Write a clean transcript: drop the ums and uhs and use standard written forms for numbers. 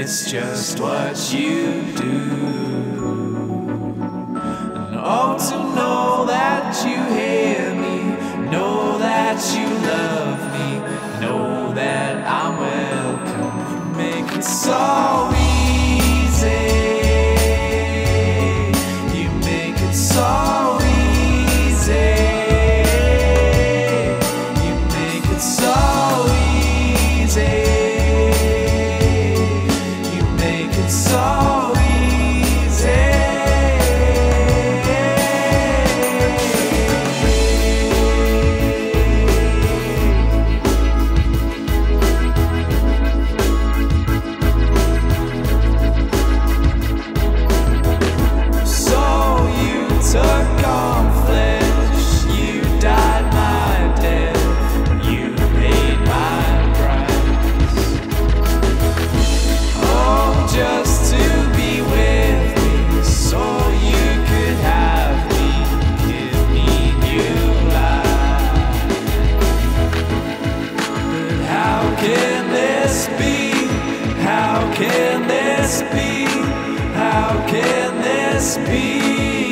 it's just what you do. And oh, to know that you hear me, know that you love me, know that I'm welcome. You make it so easy. You make it so easy. You make it so easy. You make it so took on flesh, you died my death, you paid my price. Oh, just to be with me, so you could have me, give me new life. But how can this be? How can this be? How can this be?